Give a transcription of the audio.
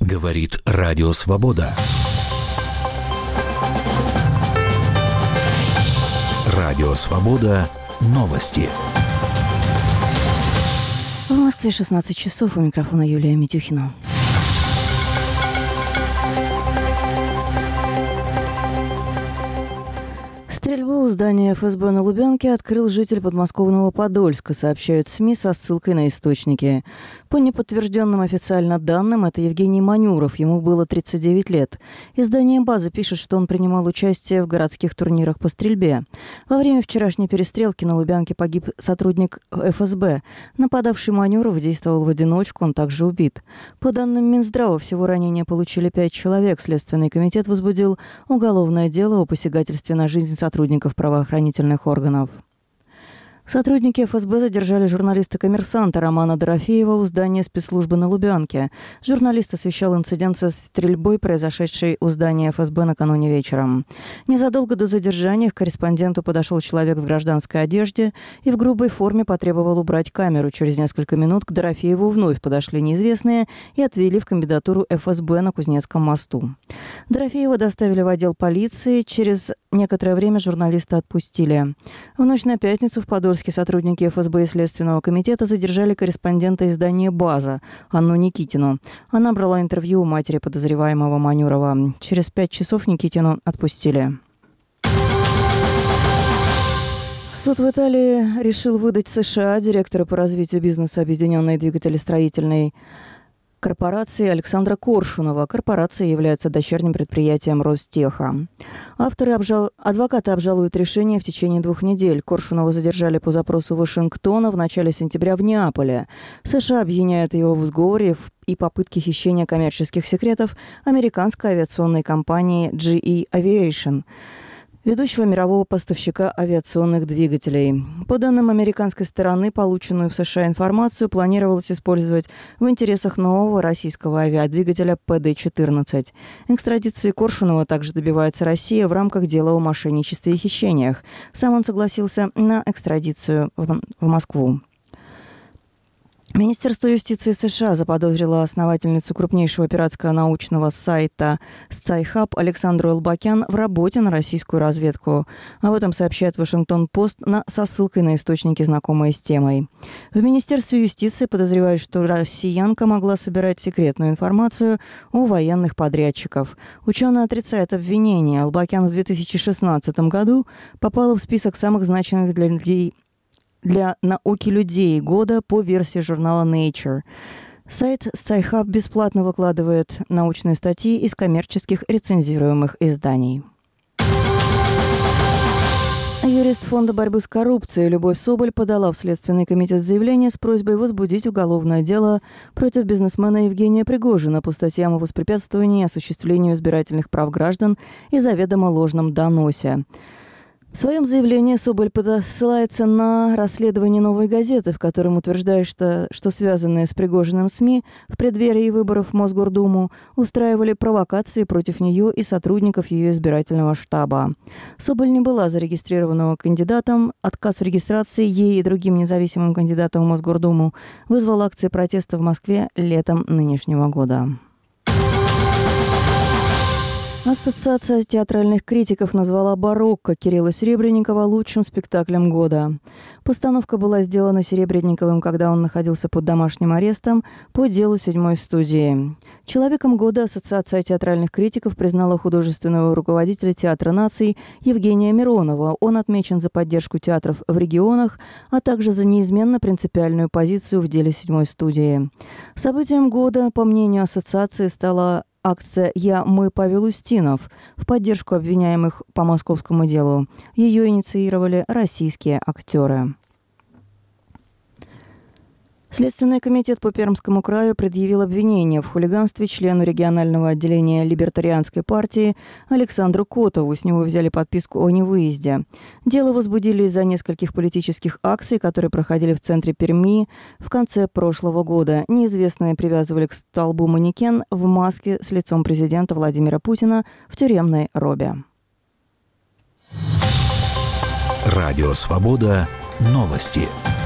Говорит Радио Свобода. Радио Свобода. Новости. В Москве 16 часов. У микрофона Юлия Митюхина. Стрельбу у здания ФСБ на Лубянке открыл житель подмосковного Подольска, сообщают СМИ со ссылкой на источники. По неподтвержденным официально данным, это Евгений Манюров, ему было 39 лет. Издание «База» пишет, что он принимал участие в городских турнирах по стрельбе. Во время вчерашней перестрелки на Лубянке погиб сотрудник ФСБ. Нападавший Манюров действовал в одиночку, он также убит. По данным Минздрава, всего ранения получили 5 человек. Следственный комитет возбудил уголовное дело о посягательстве на жизнь сотрудников правоохранительных органов. Сотрудники ФСБ задержали журналиста «Коммерсанта» Романа Дорофеева у здания спецслужбы на Лубянке. Журналист освещал инцидент со стрельбой, произошедшей у здания ФСБ накануне вечером. Незадолго до задержания к корреспонденту подошел человек в гражданской одежде и в грубой форме потребовал убрать камеру. Через несколько минут к Дорофееву вновь подошли неизвестные и отвели в комендатуру ФСБ на Кузнецком мосту. Дорофеева доставили в отдел полиции. Через некоторое время журналиста отпустили. В ночь на пятницу в Подольске сотрудники ФСБ и Следственного комитета задержали корреспондента издания «База» Анну Никитину. Она брала интервью у матери подозреваемого Манюрова. Через 5 часов Никитину отпустили. Суд в Италии решил выдать США директора по развитию бизнеса Объединенной двигателестроительной корпорации Александра Коршунова. Корпорация является дочерним предприятием Ростеха. Адвокаты обжалуют решение в течение 2 недель. Коршунова задержали по запросу Вашингтона в начале сентября в Неаполе. США обвиняют его в сговоре и попытке хищения коммерческих секретов американской авиационной компании GE Aviation, ведущего мирового поставщика авиационных двигателей. По данным американской стороны, полученную в США информацию планировалось использовать в интересах нового российского авиадвигателя ПД-14. Экстрадиции Коршунова также добивается Россия в рамках дела о мошенничестве и хищениях. Сам он согласился на экстрадицию в Москву. Министерство юстиции США заподозрило основательницу крупнейшего пиратского научного сайта SciHub Александру Албакян в работе на российскую разведку. Об этом сообщает Вашингтон-Пост со ссылкой на источники, знакомые с темой. В Министерстве юстиции подозревают, что россиянка могла собирать секретную информацию у военных подрядчиков. Ученый отрицает обвинения. Албакян в 2016 году попала в список самых значимых для науки людей года по версии журнала Nature. Сайт SciHub бесплатно выкладывает научные статьи из коммерческих рецензируемых изданий. Юрист Фонда борьбы с коррупцией Любовь Соболь подала в Следственный комитет заявление с просьбой возбудить уголовное дело против бизнесмена Евгения Пригожина по статьям о воспрепятствовании осуществлению избирательных прав граждан и заведомо ложном доносе. В своем заявлении Соболь ссылается на расследование «Новой газеты», в котором утверждает, что связанные с Пригожиным СМИ в преддверии выборов в Мосгордуму устраивали провокации против нее и сотрудников ее избирательного штаба. Соболь не была зарегистрированным кандидатом. Отказ в регистрации ей и другим независимым кандидатам в Мосгордуму вызвал акции протеста в Москве летом нынешнего года. Ассоциация театральных критиков назвала «Барокко» Кирилла Серебренникова лучшим спектаклем года. Постановка была сделана Серебренниковым, когда он находился под домашним арестом по делу 7-й студии. Человеком года Ассоциация театральных критиков признала художественного руководителя Театра наций Евгения Миронова. Он отмечен за поддержку театров в регионах, а также за неизменно принципиальную позицию в деле 7-й студии. Событием года, по мнению ассоциации, стала акция «Мы Павел Устинов» в поддержку обвиняемых по московскому делу. Ее инициировали российские актеры. Следственный комитет по Пермскому краю предъявил обвинение в хулиганстве члену регионального отделения Либертарианской партии Александру Котову. С него взяли подписку о невыезде. Дело возбудили из-за нескольких политических акций, которые проходили в центре Перми в конце прошлого года. Неизвестные привязывали к столбу манекен в маске с лицом президента Владимира Путина в тюремной робе. Радио «Свобода». Новости.